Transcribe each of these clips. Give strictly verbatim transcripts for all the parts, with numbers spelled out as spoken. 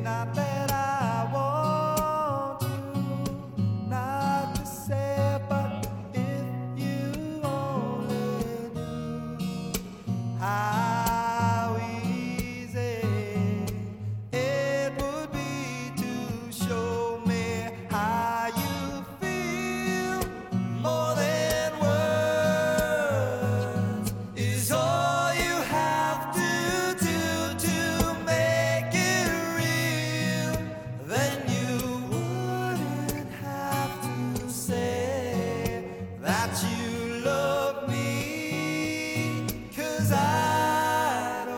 Not that I want you not to say, but if you only knew how easy it would be to show me how you feel. More than words is all you have to do to make it real. Then you wouldn't have to say that you love me, 'cause I'd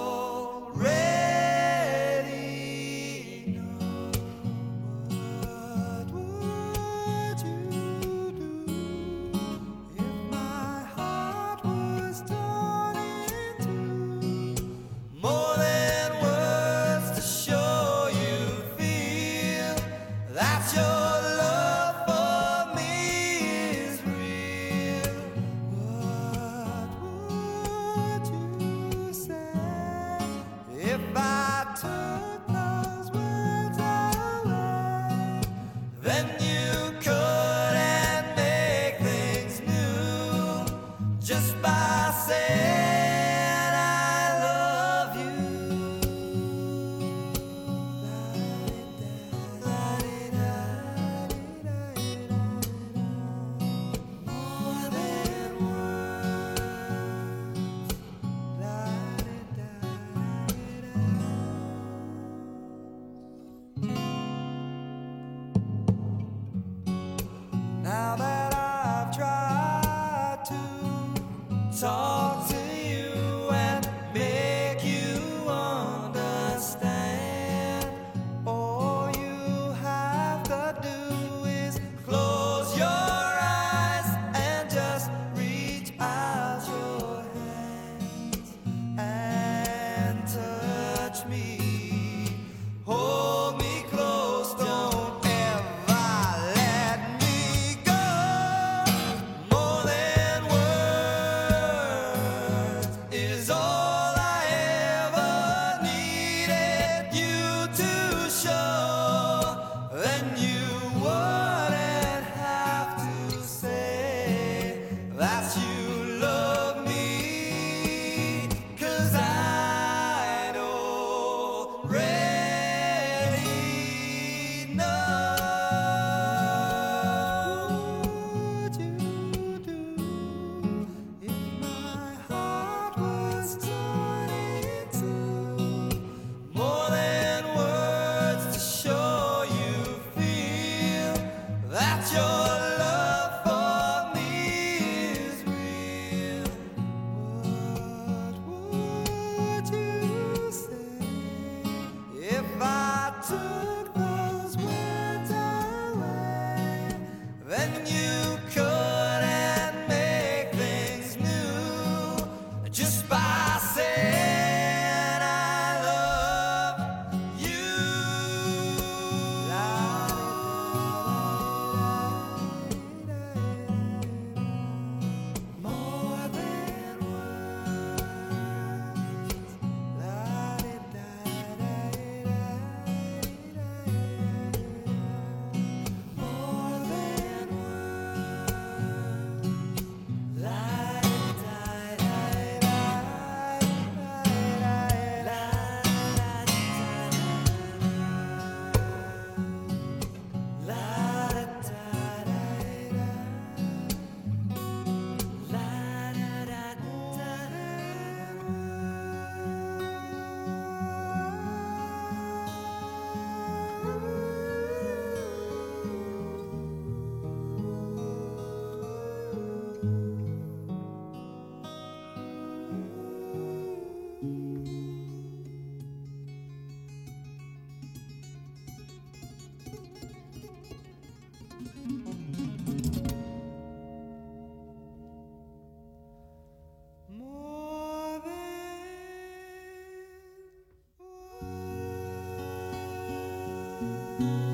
already know. What would you do if my heart was torn in two? More than words to show you feel that your love for me is real. What would you say if I took those words away? Then you couldn't make things new just by saying I love you. More than Now that I've tried to talk to you and make you understand, all you have to do is close your eyes and just reach out your hands and touch me. Hold me close, don't ever let me go. More than words is all I ever needed you to show. Then you wouldn't have to say that you love me, 'cause I'd already know. What would you do if my heart was torn in two? More than words to show you feel that your love for me is real. What would you say if I took those words away? Then you couldn't make things new just by saying I love you. More than words. More than More than